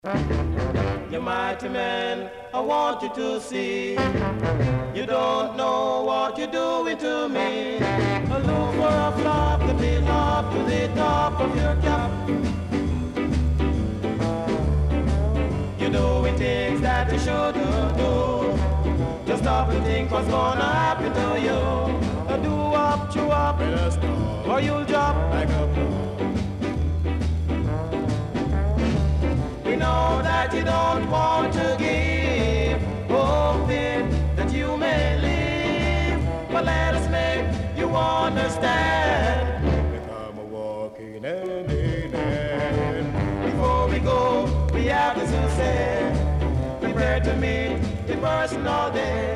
You mighty man, I want you to see. You don't know what you're doing to me. I look for a flop to build up to the top of your cap. You're doing things that you shouldn't do. Just stop and think what's gonna happen to you. Do up, chew up, or you'll drop like a blow. We know that you don't want to give, hoping that you may live. But let us make you understand. Become a walking hand in hand. Before we go, we have this to say. Prepare to meet the personal day.